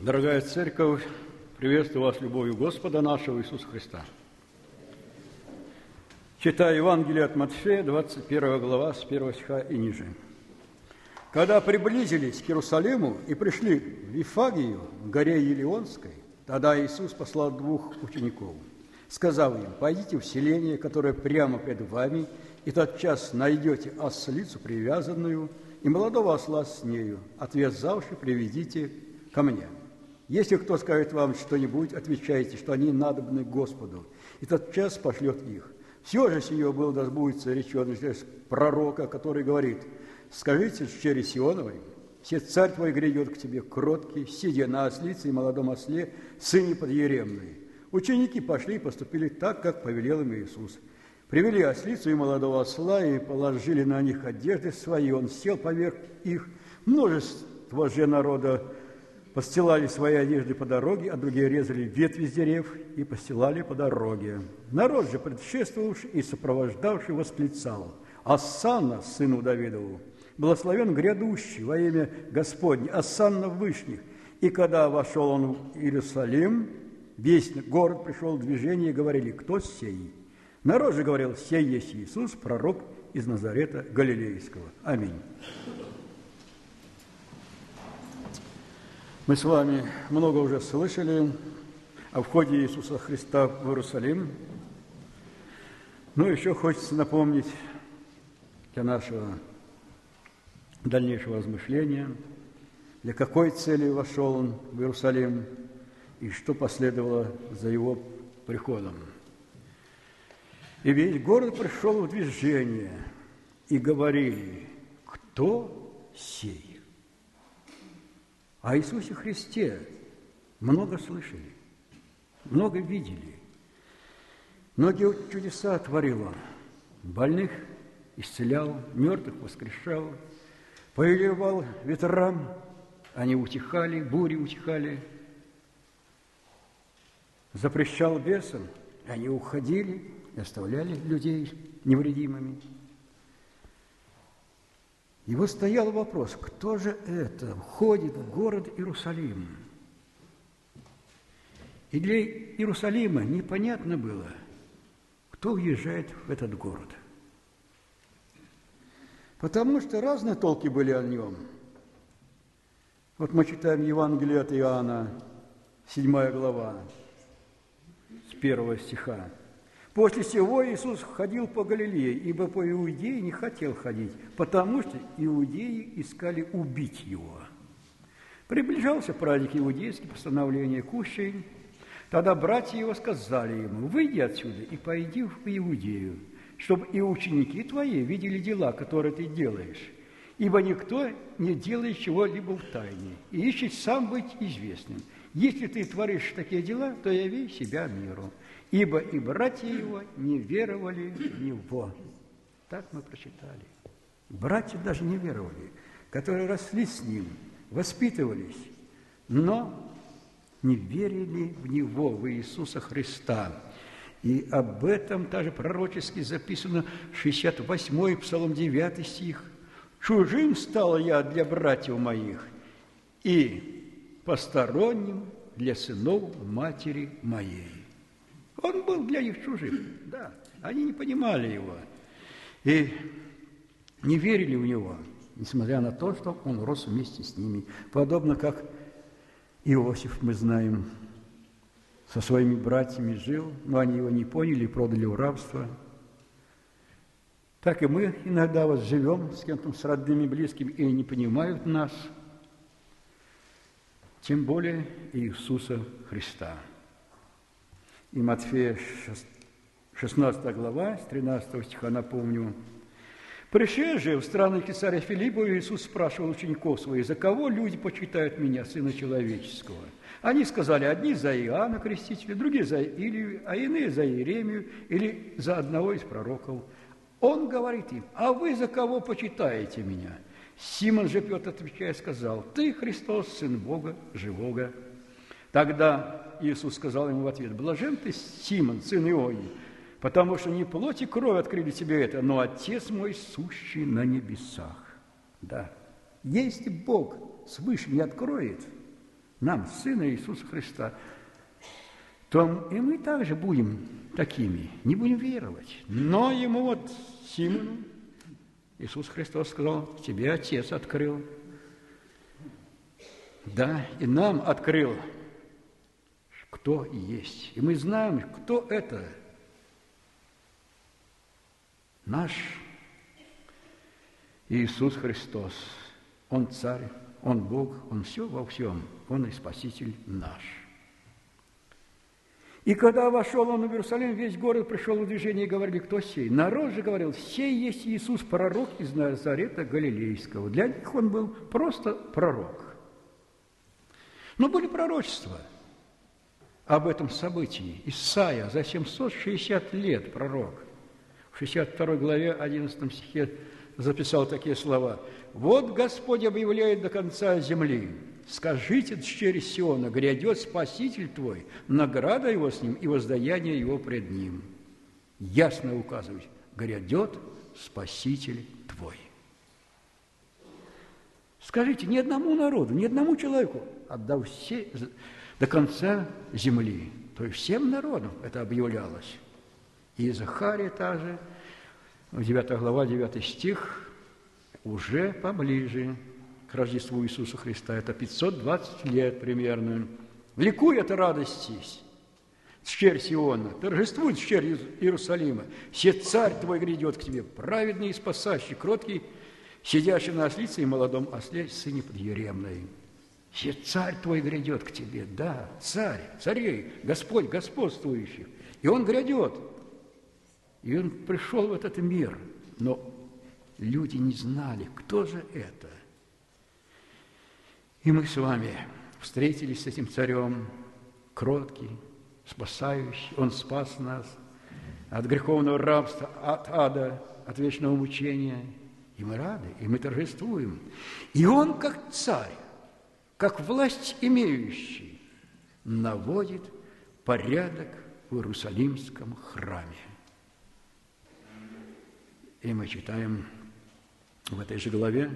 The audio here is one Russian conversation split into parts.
Дорогая Церковь, приветствую вас любовью Господа нашего Иисуса Христа. Читаю Евангелие от Матфея, 21 глава, с 1 стиха и ниже. «Когда приблизились к Иерусалиму и пришли в Вифагию, к горе Елеонской, тогда Иисус послал 2 учеников, сказав им: пойдите в селение, которое прямо пред вами, и тотчас найдете ослицу привязанную, и молодого осла с нею, отвязавши, приведите ко мне. Если кто скажет вам что-нибудь, отвечайте, что они надобны Господу, и тотчас пошлет их. Все же сие было, да сбудется речено через пророка, который говорит: скажите чере Сионовой, все царь твой грядет к тебе кроткий, сидя на ослице и молодом осле, сыне подъеремной. Ученики пошли и поступили так, как повелел им Иисус. Привели ослицу и молодого осла, и положили на них одежды свои. Он сел поверх их. Множество же народа постилали свои одежды по дороге, а другие резали ветви с дерев и постилали по дороге. Народ же, предшествовавший и сопровождавший, восклицал: «Осанна, сыну Давидову! Благословен грядущий во имя Господне, осанна в вышних!» И когда вошел он в Иерусалим, весь город пришел в движение, и говорили: «Кто сей?» Народ же говорил: «Сей есть Иисус, пророк из Назарета Галилейского». Аминь. Мы с вами много уже слышали о входе Иисуса Христа в Иерусалим. Но еще хочется напомнить для нашего дальнейшего размышления, для какой цели вошел Он в Иерусалим и что последовало за Его приходом. И весь город пришел в движение, и говорили: «Кто сей?» О Иисусе Христе много слышали, много видели. Многие чудеса творил Он. Больных исцелял, мертвых воскрешал, повелевал ветрам, они утихали, бури утихали. Запрещал бесам, они уходили и оставляли людей невредимыми. И вот стоял вопрос: кто же это входит в город Иерусалим? И для Иерусалима непонятно было, кто уезжает в этот город. Потому что разные толки были о нем. Вот мы читаем Евангелие от Иоанна, 7 глава, с 1 стиха. «После сего Иисус ходил по Галилее, ибо по Иудее не хотел ходить, потому что иудеи искали убить Его. Приближался праздник иудейский, постановление Кущей. Тогда братья Его сказали Ему: выйди отсюда и пойди в Иудею, чтобы и ученики твои видели дела, которые ты делаешь. Ибо никто не делает чего-либо в тайне, и ищет сам быть известным. Если ты творишь такие дела, то яви себя миру. Ибо и братья Его не веровали в Него». Так мы прочитали. Братья даже не веровали, которые росли с Ним, воспитывались, но не верили в Него, в Иисуса Христа. И об этом также пророчески записано 68-й Псалом, 9 стих. «Чужим стал я для братьев моих, и посторонним для сынов матери моей». Он был для них чужим, да, они не понимали Его и не верили в Него, несмотря на то, что Он рос вместе с ними. Подобно как Иосиф, мы знаем, со своими братьями жил, но они его не поняли и продали в рабство. Так и мы иногда вот живем с кем-то, с родными, близкими, и не понимают нас, тем более Иисуса Христа. И Матфея 16 глава, с 13 стиха напомню. «Пришед же в страну Кесаря Филиппова, Иисус спрашивал учеников своих: за кого люди почитают меня, Сына Человеческого? Они сказали: одни за Иоанна Крестителя, другие за Илию, а иные за Иеремию или за одного из пророков. Он говорит им: а вы за кого почитаете меня? Симон же Петр, отвечая, сказал: ты Христос, Сын Бога Живого. Тогда Иисус сказал ему в ответ: блажен ты, Симон, сын Ионин, потому что не плоть и кровь открыли тебе это, но Отец мой, сущий на небесах. Да, если Бог свыше не откроет, нам, Сына Иисуса Христа, то и мы также будем такими, не будем веровать. Но ему вот, Симону, Иисус Христос сказал: тебе Отец открыл. Да, и нам открыл, кто есть. И мы знаем, кто это. Наш Иисус Христос. Он Царь, Он Бог, Он все во всем. Он и Спаситель наш. И когда вошел он в Иерусалим, весь город пришел в движение и говорили: кто сей? Народ же говорил: сей есть Иисус, пророк из Назарета Галилейского. Для них он был просто пророк. Но были пророчества об этом событии. Исайя за 760 лет пророк. В 62 главе 11 стихе записал такие слова: «Вот Господь объявляет до конца земли. Скажите, дщери Сиона, грядет Спаситель твой, награда его с ним и воздаяние его пред ним». Ясно указывает: грядет Спаситель твой. Скажите, ни одному народу, ни одному человеку, отдав все до конца земли. То есть всем народам это объявлялось. И Захария также, 9 глава, 9 стих, уже поближе к Рождеству Иисуса Христа. Это 520 лет примерно. «Ликуй от радости, дщерь Сиона, торжествуй, дщерь Иерусалима, се царь твой грядет к тебе, праведный и спасающий, кроткий, сидящий на ослице и молодом осле, сыне подъеремной. Се царь твой грядет к тебе». Да, царь, царей, Господь, господствующих. И он грядет. И он пришел в этот мир. Но люди не знали, кто же это. И мы с вами встретились с этим царем, кроткий, спасающий. Он спас нас от греховного рабства, от ада, от вечного мучения. И мы рады, и мы торжествуем. И он, как царь, как власть имеющий, наводит порядок в Иерусалимском храме. И мы читаем в этой же главе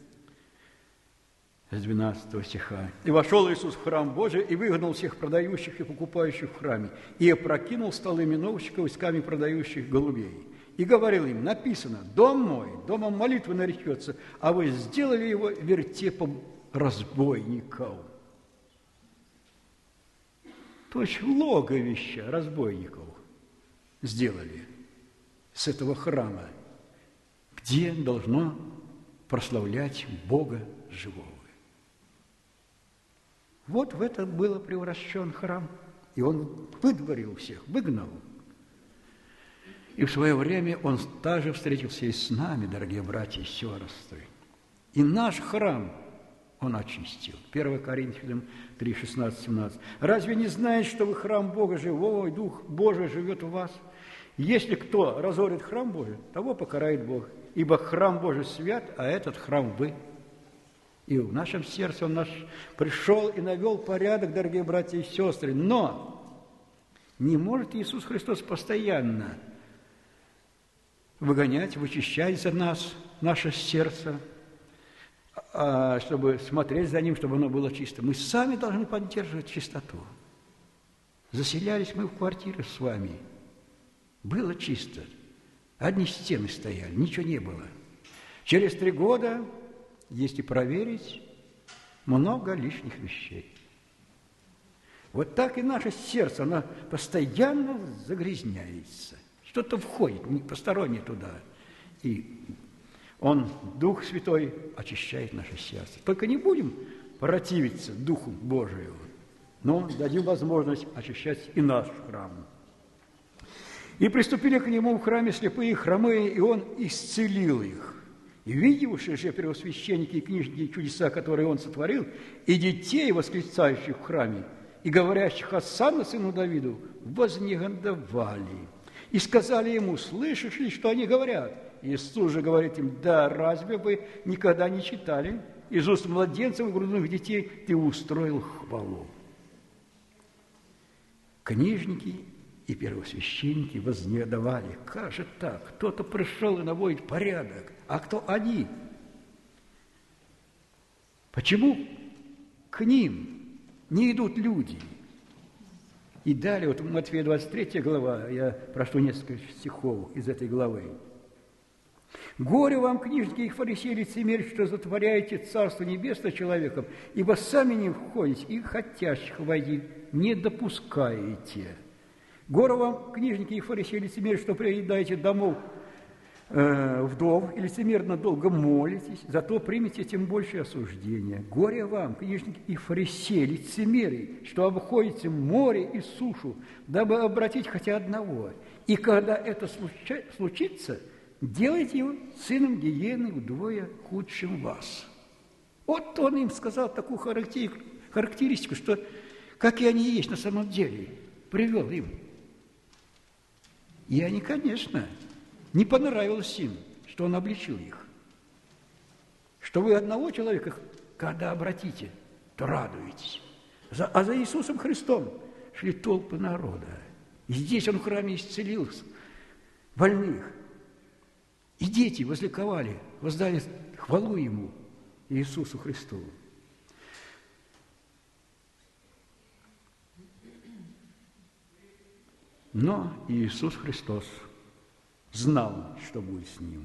с 12 стиха. «И вошел Иисус в храм Божий, и выгнал всех продающих и покупающих в храме, и опрокинул столы миновщиков и скамьи продающих голубей. И говорил им: написано: дом мой, домом молитвы наречется, а вы сделали его вертепом разбойников». То есть логовище разбойников сделали с этого храма, где должно прославлять Бога живого. Вот в это был превращен храм, и он выдворил всех, выгнал. И в свое время он также встретился и с нами, дорогие братья и сестры. И наш храм он очистил. 1 Коринфянам 3, 16, 17. «Разве не знаете, что вы храм Бога живого, и Дух Божий живет в вас? Если кто разорит храм Божий, того покарает Бог. Ибо храм Божий свят, а этот храм вы». И в нашем сердце он наш пришел и навел порядок, дорогие братья и сестры. Но не может Иисус Христос постоянно выгонять, вычищать за нас наше сердце, чтобы смотреть за ним, чтобы оно было чисто. Мы сами должны поддерживать чистоту. Заселялись мы в квартиры с вами. Было чисто. Одни стены стояли, ничего не было. Через 3 года, если проверить, много лишних вещей. Вот так и наше сердце, оно постоянно загрязняется. Что-то входит, не постороннее туда. И он, Дух Святой, очищает наше сердце. Только не будем противиться Духу Божию, но дадим возможность очищать и наш храм. «И приступили к нему в храме слепые и хромые, и он исцелил их. И видевшие же первосвященники и книжники чудеса, которые он сотворил, и детей, восклицающих в храме, и говорящих: Осанна сыну Давиду, вознегодовали. И сказали ему: слышишь ли, что они говорят? Иисус же говорит им: да, разве вы никогда не читали? Из уст младенцев и грудных детей ты устроил хвалу». Книжники и первосвященники вознегодовали. Как же так? Кто-то пришел и наводит порядок, а кто они? Почему к ним не идут люди. И далее, вот в Матфея 23 глава, я прошу несколько стихов из этой главы. «Горе вам, книжники и фарисеи, лицемеры, что затворяете Царство Небесное человеком, ибо сами не входите, и хотящих войти не допускаете. Горе вам, книжники и фарисеи, лицемеры, что приедаете домов вдов и лицемерно долго молитесь, зато примите тем больше осуждения. Горе вам, книжники и фарисеи, лицемеры, что обходите море и сушу, дабы обратить хотя одного. И когда это случится, делайте его сыном гиены вдвое худшим вас». Вот он им сказал такую характеристику, что как и они есть на самом деле, привел им. И они, конечно, не понравилось им, что он обличил их. Что вы одного человека, когда обратите, то радуетесь. А за Иисусом Христом шли толпы народа. И здесь он в храме исцелил больных. И дети возликовали, воздали хвалу Ему, Иисусу Христу. Но Иисус Христос знал, что будет с Ним.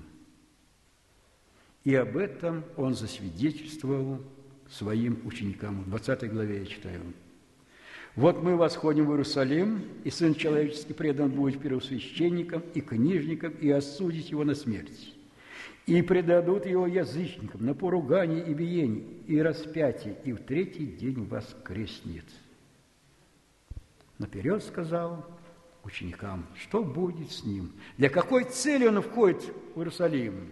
И об этом Он засвидетельствовал своим ученикам. В 20 главе я читаю. «Вот мы восходим в Иерусалим, и Сын Человеческий предан будет первосвященникам и книжникам, и осудить Его на смерть. И предадут Его язычникам на поругание и биение, и распятие, и в третий день воскреснет». Наперед сказал ученикам, что будет с Ним, для какой цели Он входит в Иерусалим.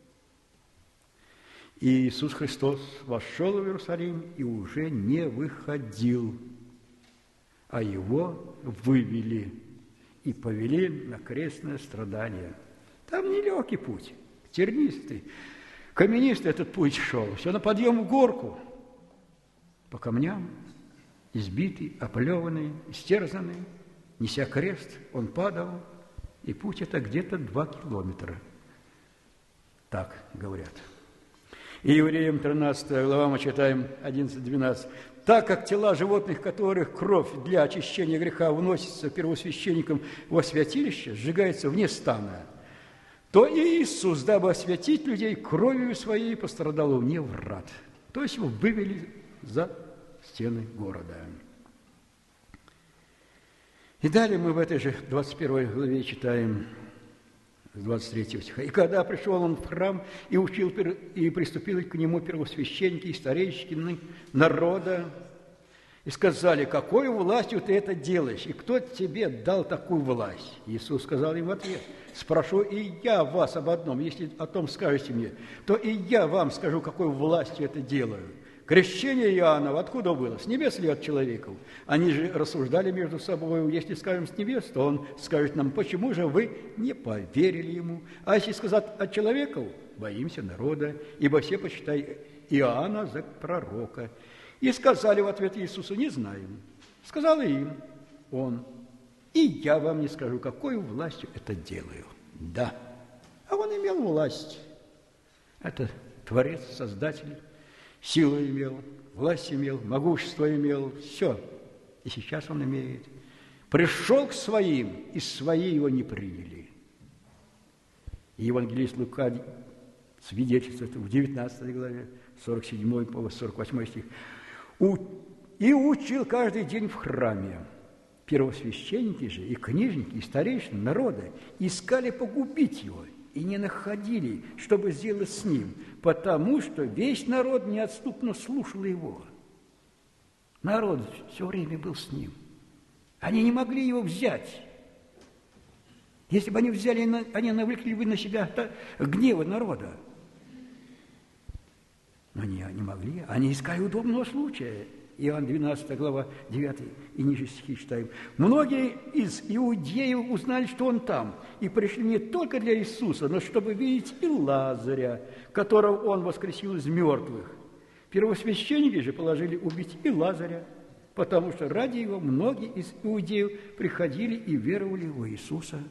И Иисус Христос вошел в Иерусалим и уже не выходил, а Его вывели и повели на крестное страдание. Там нелегкий путь, тернистый, каменистый этот путь шел, все на подъем в горку, по камням, избитый, оплеванный, истерзанный, неся крест, он падал, и путь это где-то 2 километра. Так говорят. И Евреям 13 глава мы читаем 11-12. «Так как тела животных, которых кровь для очищения греха вносится первосвященником во святилище, сжигается вне стана, то и Иисус, дабы освятить людей, кровью своей пострадал вне врат». То есть его вывели за стены города. И далее мы в этой же 21 главе читаем с 23 стиха. «И когда пришел он в храм и учил, и приступили к нему первосвященники и старейшины народа, и сказали: какой властью ты это делаешь, и кто тебе дал такую власть? Иисус сказал им в ответ: спрошу и я вас об одном, если о том скажете мне, то и я вам скажу, какой властью это делаю. Крещение Иоанна откуда было? С небес ли от человеков? Они же рассуждали между собой, если скажем с небес, то он скажет нам: почему же вы не поверили ему? А если сказать от человеков, боимся народа, ибо все почитают Иоанна за пророка. И сказали в ответ Иисусу: не знаем. Сказал им он: и я вам не скажу, какой властью это делаю. Да, а он имел власть. Это Творец, Создатель. Силу имел, власть имел, могущество имел, все. И сейчас он имеет. Пришел к своим, и свои его не приняли. И евангелист Лука свидетельствует в 19 главе, 47 по 48 стих. «И учил каждый день в храме. Первосвященники же и книжники, и старейшины народа искали погубить его, и не находили, чтобы сделать с ним, потому что весь народ неотступно слушал его». Народ все время был с ним. Они не могли его взять. Если бы они взяли, они навлекли бы на себя гнева народа. Но они не могли. Они искали удобного случая. Иоанн 12 глава 9 и ниже стихи читаем. «Многие из иудеев узнали, что он там, и пришли не только для Иисуса, но чтобы видеть и Лазаря, которого он воскресил из мертвых. Первосвященники же положили убить и Лазаря, потому что ради его многие из иудеев приходили и веровали в Иисуса».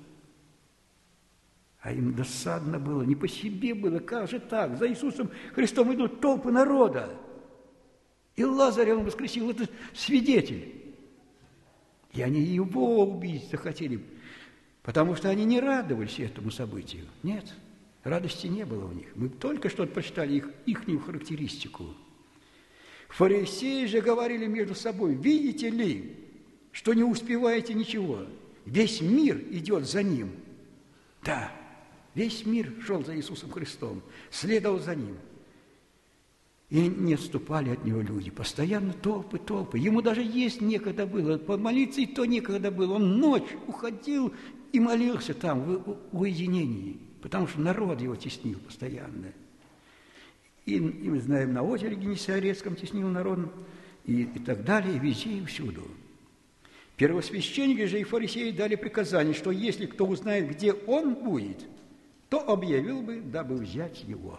А им досадно было, не по себе было, как же так? За Иисусом Христом идут толпы народа. И Лазаря он воскресил, это свидетель. И они его убить захотели, потому что они не радовались этому событию. Нет, радости не было у них. Мы только что прочитали ихнюю характеристику. Фарисеи же говорили между собой: видите ли, что не успеваете ничего? Весь мир идет за ним. Да, весь мир шел за Иисусом Христом, следовал за ним. И не отступали от него люди. Постоянно толпы, толпы. Ему даже есть некогда было. Помолиться и то некогда было. Он ночь уходил и молился там, в уединении. Потому что народ его теснил постоянно. И мы знаем, на озере Генесарецком теснил народ. И так далее, и везде, и всюду. Первосвященники же и фарисеи дали приказание, что если кто узнает, где он будет, то объявил бы, дабы взять его.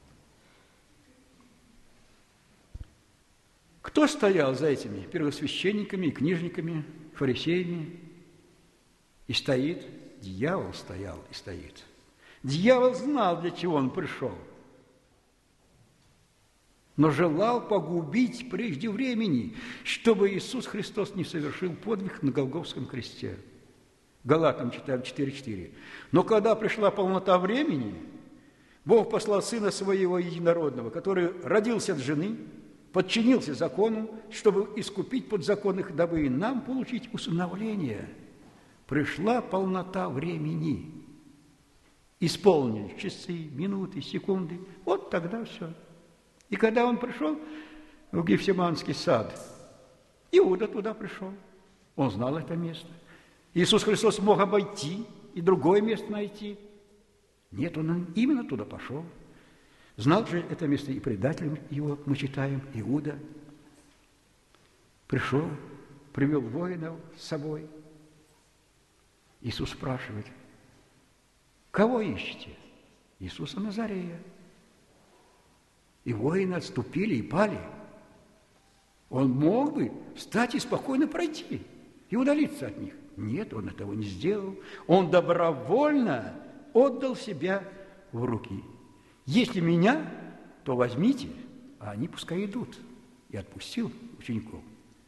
Кто стоял за этими первосвященниками и книжниками, фарисеями? И стоит, дьявол стоял и стоит. Дьявол знал, для чего он пришел, но желал погубить прежде времени, чтобы Иисус Христос не совершил подвиг на Голгофском кресте. Галатам читаем 4:4. Но когда пришла полнота времени, Бог послал Сына Своего Единородного, который родился от жены, подчинился закону, чтобы искупить подзаконных, дабы и нам получить усыновление. Пришла полнота времени. Исполнились часы, минуты, секунды. Вот тогда все. И когда он пришел в Гефсиманский сад, Иуда туда пришел. Он знал это место. Иисус Христос мог обойти и другое место найти. Нет, он именно туда пошел. Знал же это место и предателем его, мы читаем, Иуда. Пришел, привел воинов с собой. Иисус спрашивает: кого ищете? Иисуса Назарея. И воины отступили и пали. Он мог бы встать и спокойно пройти и удалиться от них. Нет, он этого не сделал. Он добровольно отдал себя в руки. Если меня, то возьмите, а они пускай идут. И отпустил учеников.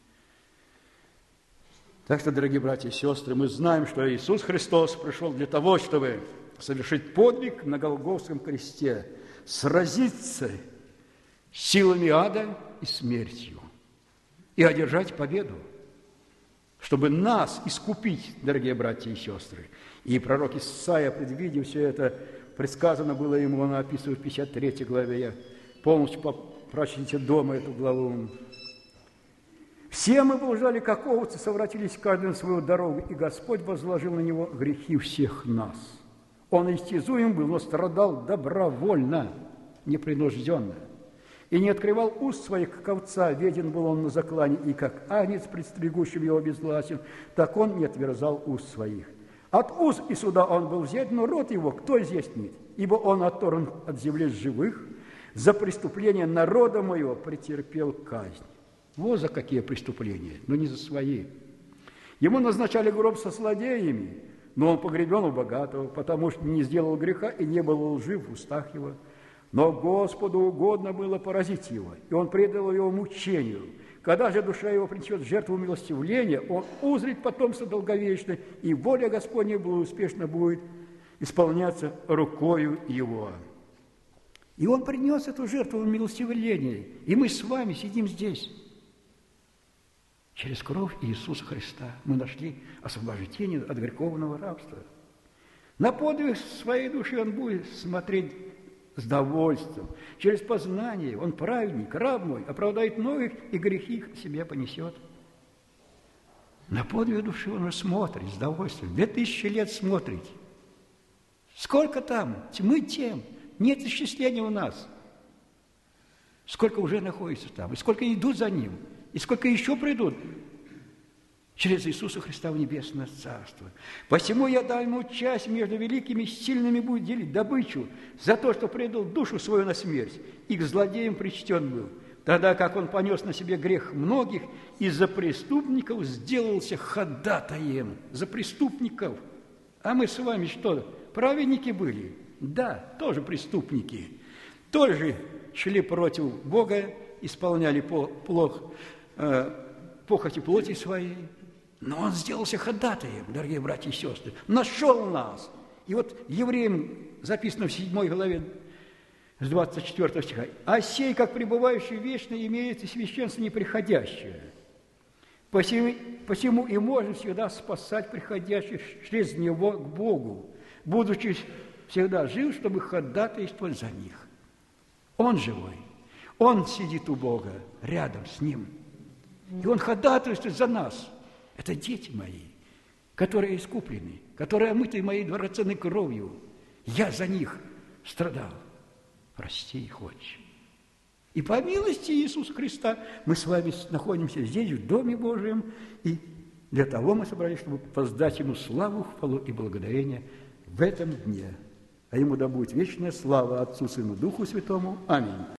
Так что, дорогие братья и сестры, мы знаем, что Иисус Христос пришел для того, чтобы совершить подвиг на Голгофском кресте, сразиться с силами ада и смертью и одержать победу, чтобы нас искупить, дорогие братья и сестры. И пророк Исаия, предвидев все это, предсказано было ему, он описывает в 53 главе, я полностью прочтите дома эту главу. «Все мы блуждали, как овцы, совратились каждый на свою дорогу, и Господь возложил на него грехи всех нас. Он истязуем был, но страдал добровольно, непринужденно, и не открывал уст своих, как овца, веден был он на заклане, и как агнец, предстригущим его безгласен, так он не отверзал уст своих. От уст и суда он был взят, но рот его кто изъяснит? Ибо он отторгнут от земли живых, за преступление народа моего претерпел казнь». Вот за какие преступления, но не за свои. Ему назначали гроб со злодеями, но он погребен у богатого, потому что не сделал греха и не был лжив в устах его. Но Господу угодно было поразить его, и он предал его мучению. Когда же душа его принесет жертву умилостивления, он узрит потомство долговечное, и воля Господня благоуспешно будет исполняться рукою его. И он принес эту жертву умилостивления, и мы с вами сидим здесь. Через кровь Иисуса Христа мы нашли освобождение от греховного рабства. На подвиг своей души он будет смотреть с довольством. Через познание он праведник, раб мой, оправдает многих, и грехи их себе понесет. На подвиг души он смотрит с довольством. 2000 лет смотрит. Сколько там? Тьмы тем. Нет исчисления у нас. Сколько уже находится там, и сколько идут за ним, и сколько еще придут через Иисуса Христа в небесное царство. Посему я дал ему часть между великими, сильными будет делить добычу за то, что предал душу свою на смерть, и к злодеям причтен был, тогда как он понес на себе грех многих и за преступников сделался ходатаем. За преступников. А мы с вами что, праведники были? Да, тоже преступники. Тоже шли против Бога исполняли похоти плоти своей, но Он сделался ходатаем, дорогие братья и сестры, нашел нас. И вот Евреям записано в 7 главе с 24 стиха: «А сей, как пребывающий вечно, имеет и священство неприходящее. Посему и можем всегда спасать приходящих через Него к Богу, будучи всегда жив, чтобы ходатайствовать за них». Он живой, Он сидит у Бога, рядом с Ним. И Он ходатайствует за нас. Это дети мои, которые искуплены, которые омыты моей драгоценной кровью. Я за них страдал. Прости их, Отче. И по милости Иисуса Христа мы с вами находимся здесь, в Доме Божьем, и для того мы собрались, чтобы воздать Ему славу, хвалу и благодарение в этом дне. А Ему да будет вечная слава Отцу, Сыну, Духу Святому. Аминь.